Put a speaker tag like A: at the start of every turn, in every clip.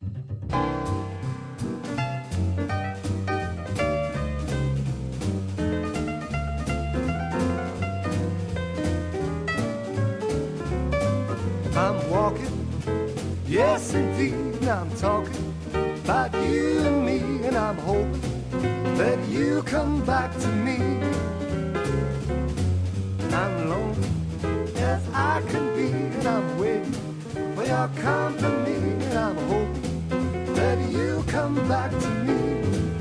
A: I'm walking, yes indeed, I'm talking about you and me, and I'm hoping that you come back to me. I'm lonely as I can be, and I'm waiting for your company, and I'm hoping that you come back to me.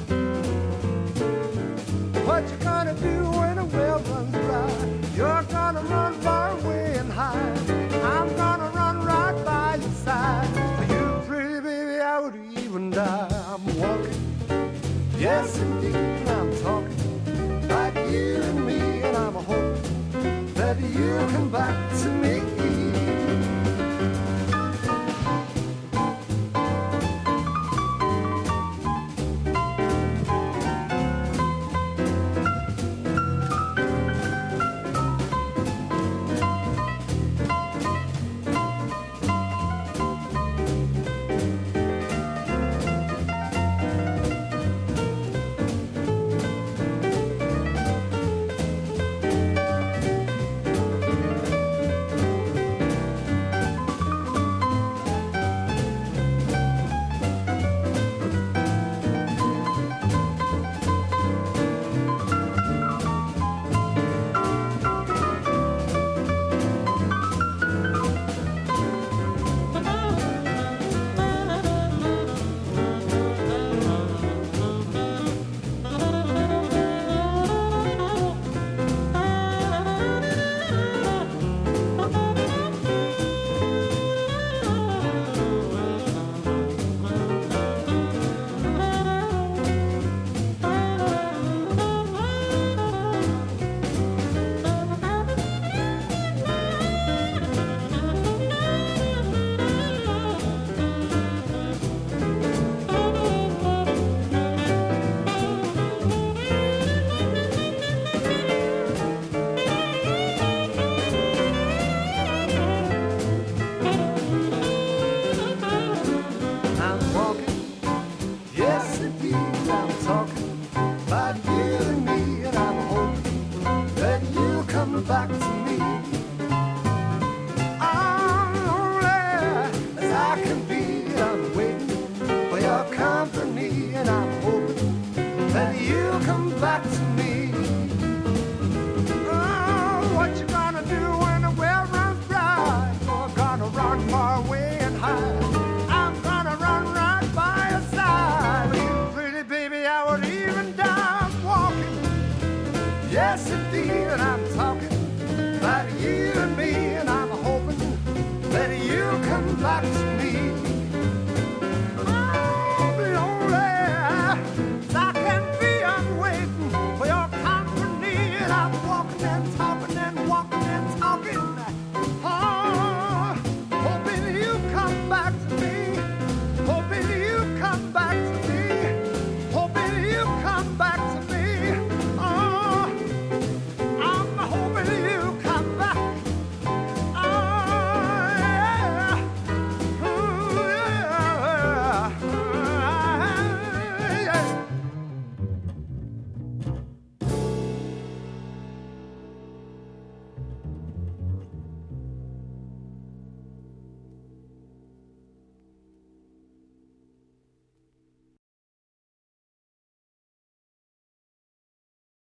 A: What you gonna do when the well runs dry? You're gonna run far away and hide. I'm gonna run right by your side. For you, pretty baby, I would even die. I'm walking, yes indeed,